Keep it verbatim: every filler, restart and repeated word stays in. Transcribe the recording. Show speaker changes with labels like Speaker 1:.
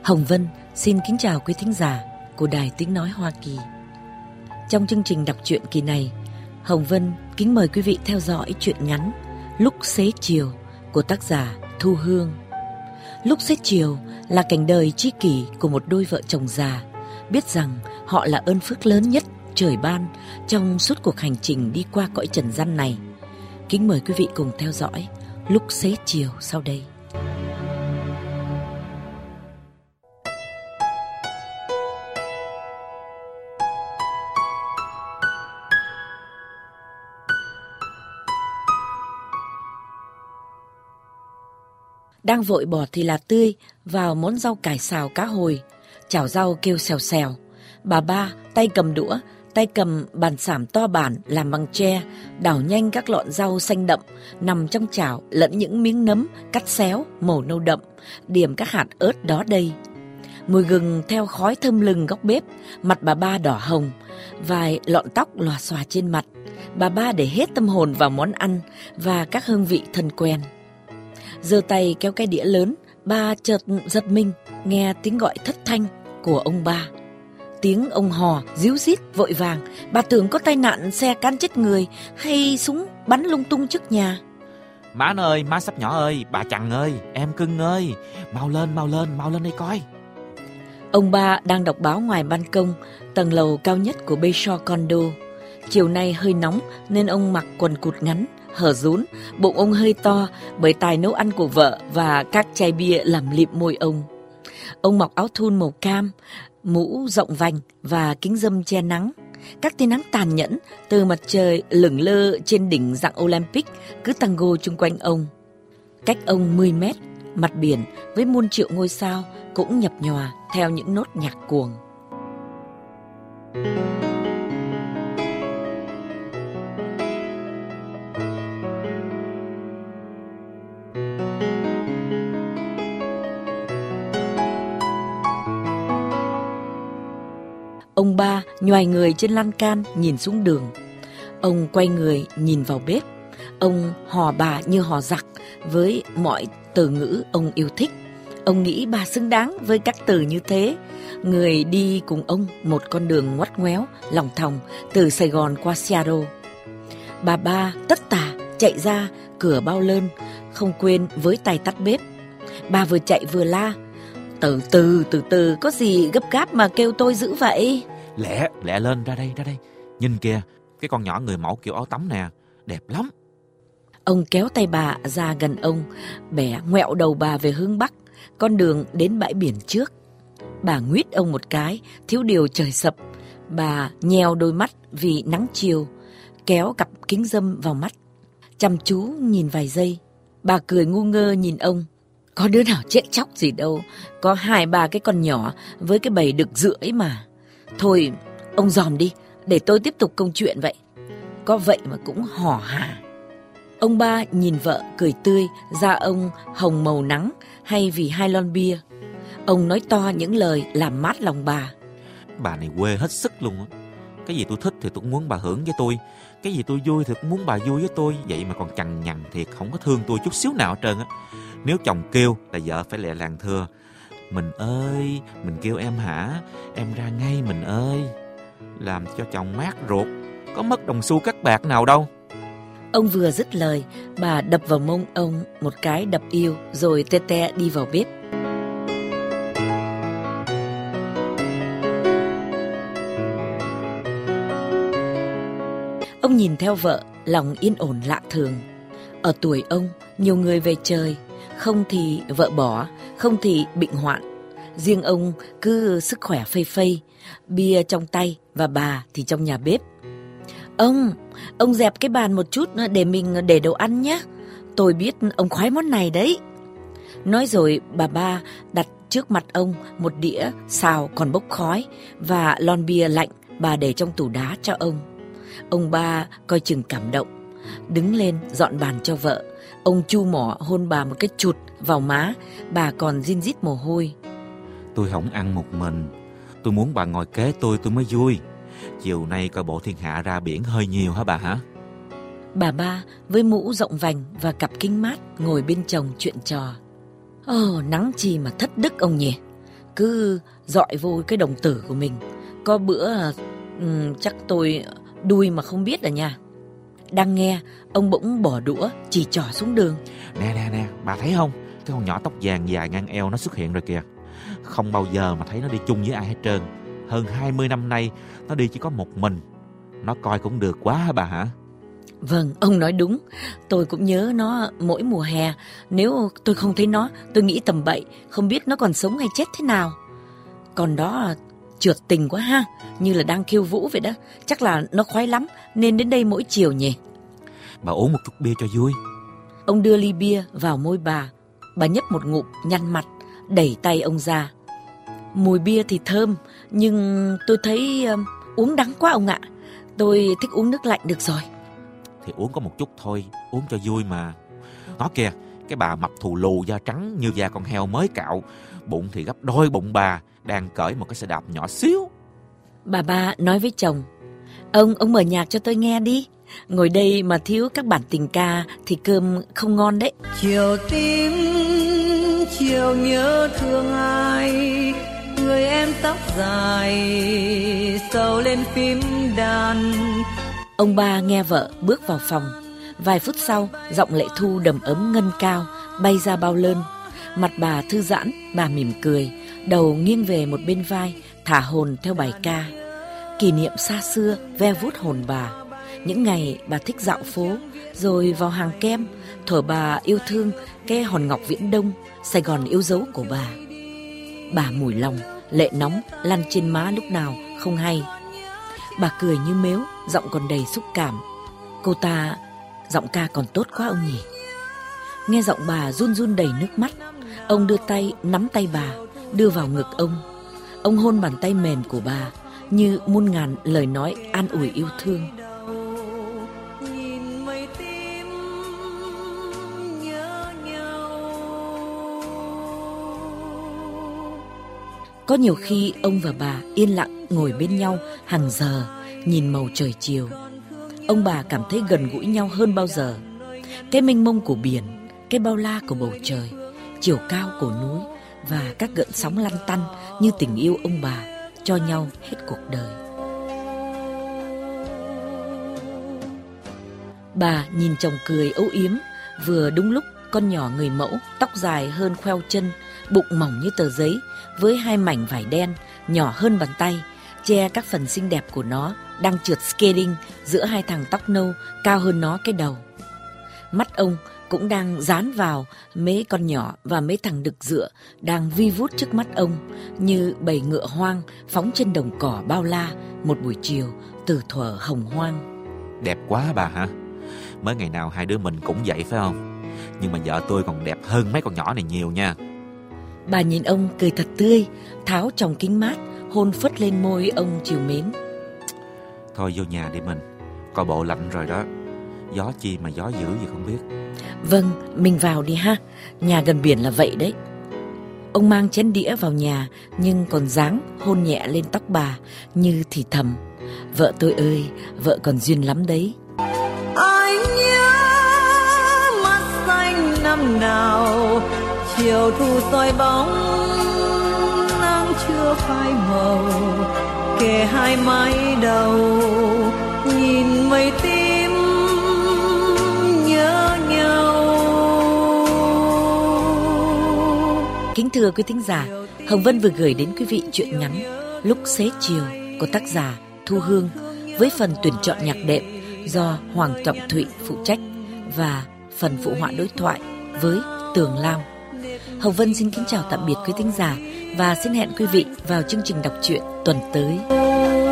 Speaker 1: Hồng Vân xin kính chào quý thính giả của Đài Tiếng Nói Hoa Kỳ. Trong chương trình đọc truyện kỳ này, Hồng Vân kính mời quý vị theo dõi truyện ngắn Lúc xế chiều của tác giả Thu Hương. Lúc xế chiều là cảnh đời tri kỷ của một đôi vợ chồng già, biết rằng họ là ơn phước lớn nhất trời ban trong suốt cuộc hành trình đi qua cõi trần gian này. Kính mời quý vị cùng theo dõi Lúc xế chiều sau đây. Đang vội bỏ thì là tươi vào món rau cải xào cá hồi, chảo rau kêu xèo xèo. Bà ba tay cầm đũa, tay cầm bàn sảm to bản làm bằng tre, đảo nhanh các lọn rau xanh đậm nằm trong chảo lẫn những miếng nấm cắt xéo màu nâu đậm, điểm các hạt ớt đó đây. Mùi gừng theo khói thơm lừng góc bếp, mặt bà ba đỏ hồng, vài lọn tóc lòa xòa trên mặt. Bà ba để hết tâm hồn vào món ăn và các hương vị thân quen. Giơ tay kéo cái đĩa lớn, ba chợt giật mình nghe tiếng gọi thất thanh của ông ba. Tiếng ông hò ríu rít vội vàng. Bà tưởng có tai nạn xe cán chết người hay súng bắn lung tung trước nhà.
Speaker 2: Má ơi, má sắp nhỏ ơi, bà Chằn ơi, em cưng ơi, mau lên, mau lên, mau lên đây coi.
Speaker 1: Ông ba đang đọc báo ngoài ban công, tầng lầu cao nhất của Bayshore Condo. Chiều nay hơi nóng nên ông mặc quần cụt ngắn, hở rún, bụng ông hơi to bởi tài nấu ăn của vợ và các chai bia làm lịm môi ông. Ông mặc áo thun màu cam, mũ rộng vành và kính râm che nắng. Các tia nắng tàn nhẫn từ mặt trời lửng lơ trên đỉnh dạng Olympic cứ tango chung quanh ông. Cách ông mười mét, mặt biển với muôn triệu ngôi sao cũng nhập nhòa theo những nốt nhạc cuồng. Ông ba nhoài người trên lan can nhìn xuống đường. Ông quay người nhìn vào bếp. Ông hò bà như hò giặc với mọi từ ngữ ông yêu thích. Ông nghĩ bà xứng đáng với các từ như thế. Người đi cùng ông một con đường ngoắt ngoéo, lòng thòng từ Sài Gòn qua Seattle. Bà ba tất tả chạy ra cửa bao lơn, không quên với tay tắt bếp. Bà vừa chạy vừa la: Từ từ, từ từ, có gì gấp gáp mà kêu tôi dữ vậy?
Speaker 2: Lẹ, lẹ lên, ra đây, ra đây. Nhìn kìa, cái con nhỏ người mẫu kiểu áo tắm nè, đẹp lắm.
Speaker 1: Ông kéo tay bà ra gần ông, bẻ ngoẹo đầu bà về hướng Bắc, con đường đến bãi biển trước. Bà nguyết ông một cái, thiếu điều trời sập. Bà nheo đôi mắt vì nắng chiều, kéo cặp kính râm vào mắt, chăm chú nhìn vài giây. Bà cười ngu ngơ nhìn ông. Có đứa nào chết chóc gì đâu, có hai ba cái con nhỏ với cái bầy đực rưỡi mà. Thôi, ông dòm đi, để tôi tiếp tục công chuyện vậy. Có vậy mà cũng hò hà. Ông ba nhìn vợ cười tươi, da ông hồng màu nắng hay vì hai lon bia. Ông nói to những lời làm mát lòng bà.
Speaker 2: Bà này quê hết sức luôn á. Cái gì tôi thích thì tôi cũng muốn bà hưởng với tôi, cái gì tôi vui thì cũng muốn bà vui với tôi. Vậy mà còn cằn nhằn thiệt, không có thương tôi chút xíu nào hết trơn á. Nếu chồng kêu là vợ phải lẹ làng thưa: Mình ơi, mình kêu em hả? Em ra ngay mình ơi. Làm cho chồng mát ruột, có mất đồng xu cắt bạc nào đâu.
Speaker 1: Ông vừa dứt lời, bà đập vào mông ông một cái đập yêu, rồi te te đi vào bếp. Ông nhìn theo vợ, lòng yên ổn lạ thường. Ở tuổi ông, nhiều người về trời, không thì vợ bỏ, không thì bệnh hoạn. Riêng ông cứ sức khỏe phây phây, bia trong tay và bà thì trong nhà bếp. Ông, ông dẹp cái bàn một chút để mình để đồ ăn nhé. Tôi biết ông khoái món này đấy. Nói rồi bà ba đặt trước mặt ông một đĩa xào còn bốc khói và lon bia lạnh bà để trong tủ đá cho ông. Ông ba coi chừng cảm động, đứng lên dọn bàn cho vợ. Ông chu mỏ hôn bà một cái chụt vào má, bà còn rin rít mồ hôi.
Speaker 2: Tôi không ăn một mình, tôi muốn bà ngồi kế tôi tôi mới vui. Chiều nay coi bộ thiên hạ ra biển hơi nhiều hả bà hả?
Speaker 1: Bà ba với mũ rộng vành và cặp kính mát ngồi bên chồng chuyện trò. Ồ, nắng chi mà thất đức ông nhỉ. cứ dọi vô cái đồng tử của mình. Có bữa um, chắc tôi đuôi mà không biết à nha. Đang nghe, ông bỗng bỏ đũa chỉ trỏ xuống đường.
Speaker 2: Nè nè nè, bà thấy không? Cái con nhỏ tóc vàng dài ngang eo nó xuất hiện rồi kìa. Không bao giờ mà thấy nó đi chung với ai hết trơn. Hơn hai mươi năm nay nó đi chỉ có một mình. Nó coi cũng được quá hả bà hả?
Speaker 1: Vâng, ông nói đúng. Tôi cũng nhớ nó mỗi mùa hè. Nếu tôi không thấy nó, tôi nghĩ tầm bậy, không biết nó còn sống hay chết thế nào. Còn đó trượt tình quá ha, như là đang khiêu vũ vậy đó. Chắc là nó khoái lắm nên đến đây mỗi chiều nhỉ.
Speaker 2: Bà uống một chút bia cho vui.
Speaker 1: Ông đưa ly bia vào môi bà. Bà nhấp một ngụm, nhăn mặt, đẩy tay ông ra. Mùi bia thì thơm, nhưng tôi thấy uh, uống đắng quá ông ạ. Tôi thích uống nước lạnh được rồi.
Speaker 2: Thì uống có một chút thôi, uống cho vui mà. Nó kìa, cái bà mập thù lù da trắng như da con heo mới cạo, bụng thì gấp đôi bụng bà, đang cởi một cái xe đạp nhỏ xíu.
Speaker 1: Bà ba nói với chồng, Ông, ông mở nhạc cho tôi nghe đi. Ngồi đây mà thiếu các bản tình ca thì cơm không ngon đấy.
Speaker 3: Chiều tím, chiều nhớ thương ai, người em tóc dài, sầu lên phím đàn.
Speaker 1: Ông ba nghe vợ bước vào phòng. Vài phút sau, giọng Lệ Thu đầm ấm ngân cao bay ra bao lơn. Mặt bà thư giãn, bà mỉm cười, đầu nghiêng về một bên vai, thả hồn theo bài ca. Kỷ niệm xa xưa ve vuốt hồn bà. Những ngày bà thích dạo phố, rồi vào hàng kem, thuở bà yêu thương cái hòn ngọc Viễn Đông, Sài Gòn yêu dấu của bà. Bà mùi lòng, lệ nóng lăn trên má lúc nào không hay. Bà cười như mếu, giọng còn đầy xúc cảm. Cô ta, giọng ca còn tốt quá ông nhỉ. Nghe giọng bà run run đầy nước mắt, ông đưa tay nắm tay bà, đưa vào ngực ông. Ông hôn bàn tay mềm của bà, như muôn ngàn lời nói an ủi yêu thương. Có nhiều khi ông và bà yên lặng ngồi bên nhau hàng giờ, nhìn màu trời chiều. Ông bà cảm thấy gần gũi nhau hơn bao giờ. Cái mênh mông của biển, cái bao la của bầu trời, chiều cao của núi và các gợn sóng lăn tăn như tình yêu ông bà cho nhau hết cuộc đời. Bà nhìn chồng cười âu yếm. Vừa đúng lúc con nhỏ người mẫu, tóc dài hơn khoeo chân, bụng mỏng như tờ giấy, với hai mảnh vải đen nhỏ hơn bàn tay, che các phần xinh đẹp của nó, đang trượt skating giữa hai thằng tóc nâu cao hơn nó cái đầu. Mắt ông cũng đang dán vào mấy con nhỏ và mấy thằng đực dựa đang vi vút trước mắt ông, như bầy ngựa hoang phóng trên đồng cỏ bao la một buổi chiều từ thuở hồng hoang.
Speaker 2: Đẹp quá bà hả? Mới ngày nào hai đứa mình cũng vậy phải không? Nhưng mà vợ tôi còn đẹp hơn mấy con nhỏ này nhiều nha.
Speaker 1: Bà nhìn ông cười thật tươi, tháo tròng kính mát, hôn phất lên môi ông trìu mến.
Speaker 2: Thôi vô nhà đi mình, coi bộ lạnh rồi đó. Gió chi mà gió dữ gì không biết.
Speaker 1: Vâng, mình vào đi ha, nhà gần biển là vậy đấy. Ông mang chén đĩa vào nhà, nhưng còn dáng hôn nhẹ lên tóc bà, như thì thầm. Vợ tôi ơi, vợ còn duyên lắm đấy.
Speaker 3: Anh nhớ mắt xanh năm nào, chiều thu soi bóng, nắng chưa phai màu, kề hai mái đầu, nhìn mây tím nhớ nhau.
Speaker 1: Kính thưa quý thính giả, Hồng Vân vừa gửi đến quý vị truyện ngắn Lúc xế chiều của tác giả Thu Hương, với phần tuyển chọn nhạc đệm do Hoàng Trọng Thụy phụ trách và phần phụ họa đối thoại với Tường Lam. Hồng Vân xin kính chào tạm biệt quý thính giả và xin hẹn quý vị vào chương trình đọc truyện tuần tới.